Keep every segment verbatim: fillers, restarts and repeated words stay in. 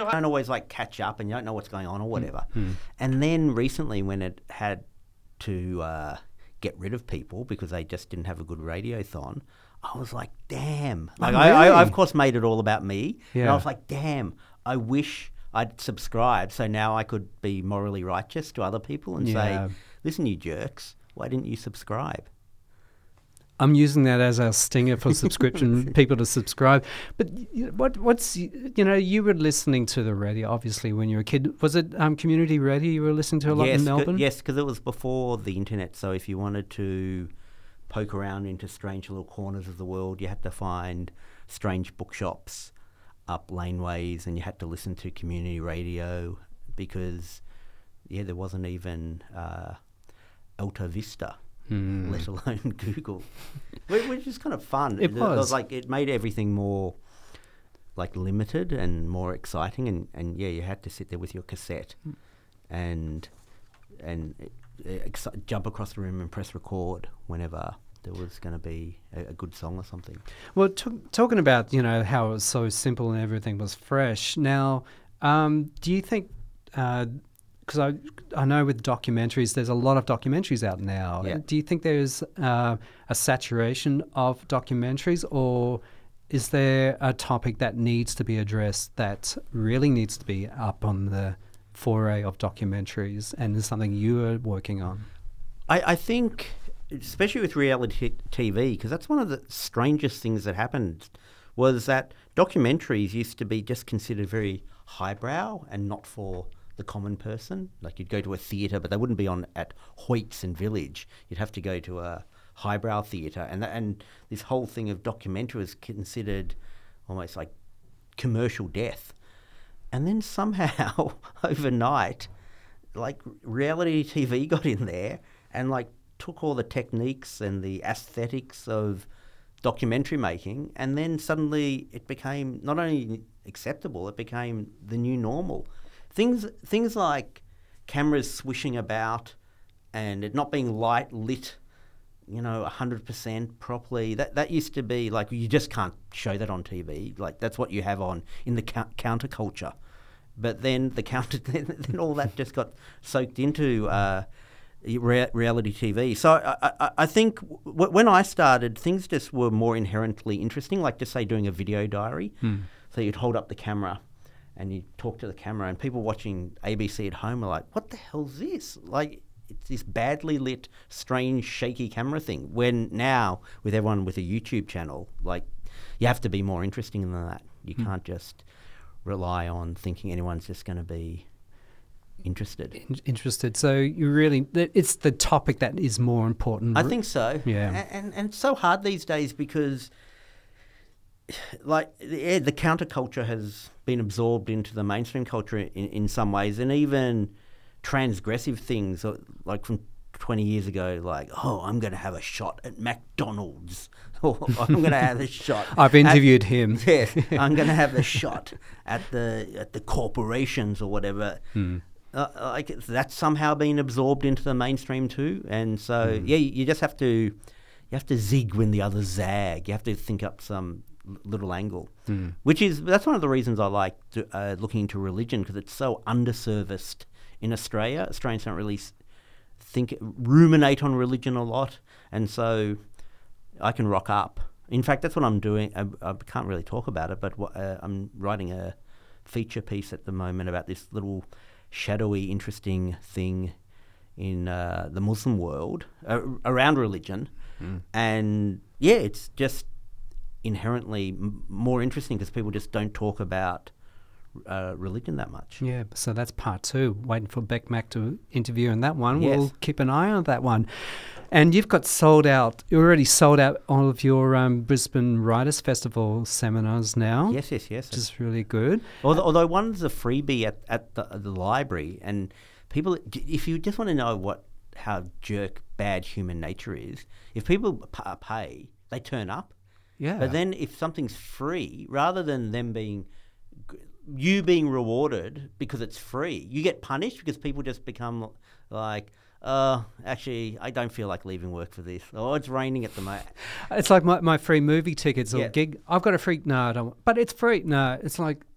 don't always like catch up and you don't know what's going on or whatever. Mm. And then recently when it had to uh, get rid of people because they just didn't have a good radiothon, I was like, damn. Like Oh, I, really? I, I, of course, made it all about me. And Yeah. I was like, damn, I wish I'd subscribed so now I could be morally righteous to other people and Yeah. say, listen, you jerks, why didn't you subscribe? I'm using that as our stinger for subscription, people to subscribe. But y- what, what's, you know, you were listening to the radio, obviously, when you were a kid. Was it um, community radio you were listening to a lot yes, in c- Melbourne? yes, because it was before the internet. So if you wanted to poke around into strange little corners of the world, you had to find strange bookshops up laneways and you had to listen to community radio because, yeah, there wasn't even uh, Alta Vista. Hmm. Let alone Google, Wh- which is kind of fun. It was. like it made everything more like limited and more exciting, and, and yeah, you had to sit there with your cassette and and uh, exci- jump across the room and press record whenever there was going to be a, a good song or something. Well, t- talking about, you know, how it was so simple and everything was fresh. Now, um, do you think, because I, I know with documentaries, there's a lot of documentaries out now. Yeah. Do you think there's uh, a saturation of documentaries, or is there a topic that needs to be addressed that really needs to be up on the foray of documentaries and is something you are working on? I, I think, especially with reality T V, because that's one of the strangest things that happened, was that documentaries used to be just considered very highbrow and not for the common person. Like you'd go to a theatre, but they wouldn't be on at Hoyts and Village. You'd have to go to a highbrow theatre, and that, and this whole thing of documentary was considered almost like commercial death. And then somehow overnight, like reality T V got in there and like took all the techniques and the aesthetics of documentary making, and then suddenly it became not only acceptable, it became the new normal. Things things like cameras swishing about and it not being light lit, you know, one hundred percent properly. That that used to be like, you just can't show that on T V. Like that's what you have on in the co- counterculture. But then the counter, then, then all that just got soaked into uh, Re- reality T V. So I, I, I think w- when I started, things just were more inherently interesting, like just say doing a video diary. Hmm. So you'd hold up the camera and you'd talk to the camera, and people watching A B C at home are like, what the hell's this? Like, it's this badly lit, strange, shaky camera thing. When now, with everyone with a YouTube channel, like, you have to be more interesting than that. You Hmm. can't just rely on thinking anyone's just going to be interested. In- interested. So you really, th- it's the topic that is more important. I think so. Yeah. And, and, and it's so hard these days because, like, yeah, the counterculture has been absorbed into the mainstream culture in, in some ways, and even transgressive things, uh, like from twenty years ago, like, oh, I'm going to have a shot at McDonald's, or I'm going to have a shot. I've interviewed him. Yeah, I'm going to have a shot at the at the corporations or whatever. Hmm. Uh, like it's- that's somehow been absorbed into the mainstream too, and so Hmm. yeah, you, you just have to you have to zig when the others zag. You have to think up some l- little angle, Hmm. which is that's one of the reasons I like to, uh, looking into religion, because it's so underserviced in Australia. Australians don't really s- think ruminate on religion a lot, and so I can rock up. In fact, that's what I'm doing. I, I can't really talk about it, but what, uh, I'm writing a feature piece at the moment about this little shadowy, interesting thing in uh, the Muslim world uh, around religion. Mm. And yeah, it's just inherently m- more interesting because people just don't talk about uh, religion that much. Yeah, so that's part two. Waiting for Beck Mack to interview in that one. Yes. We'll keep an eye on that one. And you've got sold out, you already sold out all of your um, Brisbane Writers Festival seminars now. Yes, yes, yes. Which is really good. Although, although one's a freebie at, at the, the library, and people, if you just want to know what how jerk bad human nature is, if people p- pay, they turn up. Yeah. But then if something's free, rather than them being, you being rewarded because it's free, you get punished because people just become like, uh, actually, I don't feel like leaving work for this. Oh, it's raining at the moment. It's like my, my free movie tickets or Yeah. gig. I've got a free, no, I don't, but it's free. No, it's like,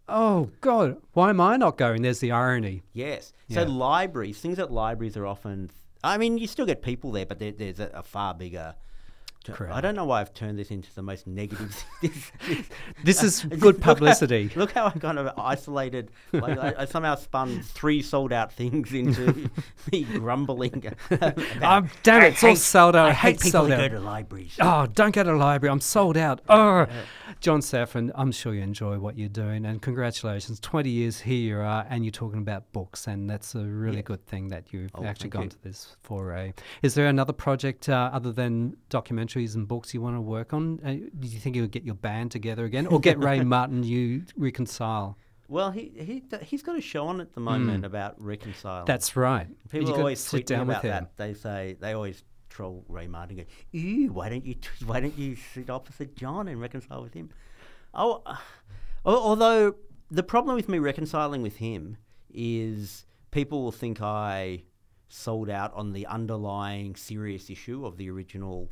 Oh, God. Why am I not going? There's the irony. Yes. Yeah. So libraries, things at libraries are often, I mean, you still get people there, but there, there's a, a far bigger. Crowd. I don't know why I've turned this into the most negative. this, This is uh, good look how- publicity. Look how, I kind of isolated. Like, I, I somehow spun three sold out things into me grumbling. about, Oh, damn it, "I it's all hate- sold out. I I hate hate people sold who out." go to libraries. Oh, don't go to the library. I'm sold out. Oh, John Safran, I'm sure you enjoy what you're doing, and congratulations. twenty years here you are, and you're talking about books, and that's a really Yes. good thing that you've Oh, actually thank gone you. to this foray. Is there another project uh, other than documentaries and books you want to work on? Uh, do you think you'll get your band together again, or get Ray Martin you reconcile? Well, he he he's got a show on at the moment about reconciling. That's right. People you got always to tweet sit down me with about him. that. They say they always troll Ray Martin. And go, "Ew, why don't you t- why don't you sit opposite John and reconcile with him?" Oh, uh, al- although the problem with me reconciling with him is people will think I sold out on the underlying serious issue of the original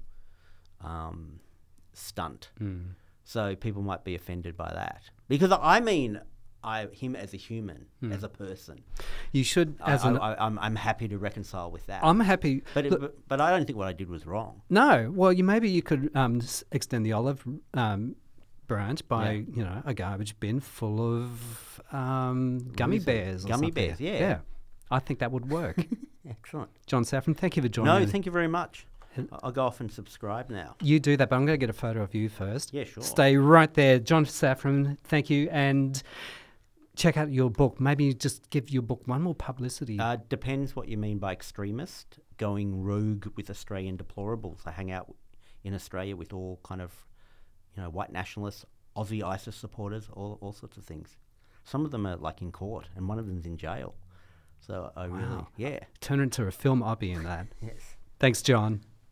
um, stunt. Mm. So people might be offended by that because I mean. I, him as a human, as a person. You should, I, as an. I, I'm, I'm happy to reconcile with that. I'm happy. but, it, look, but but I don't think what I did was wrong. No, well, you maybe you could um, s- extend the olive um, branch by Yeah. you know a garbage bin full of um, gummy Reason- bears. Or gummy something. bears, yeah. yeah. I think that would work. Excellent. John Safran, thank you for joining No, me. thank you very much. I- I'll go off and subscribe now. You do that, but I'm going to get a photo of you first. Yeah, sure. Stay right there, John Safran. Thank you, and check out your book. Maybe just give your book one more publicity. Uh, depends what you mean by extremist. Going rogue with Australian deplorables. I hang out in Australia with all kind of, you know, white nationalists, Aussie ISIS supporters, all all sorts of things. Some of them are like in court, and one of them's in jail. So I really, Wow. yeah, Turn it into a film. I'll be in that. yes. Thanks, John.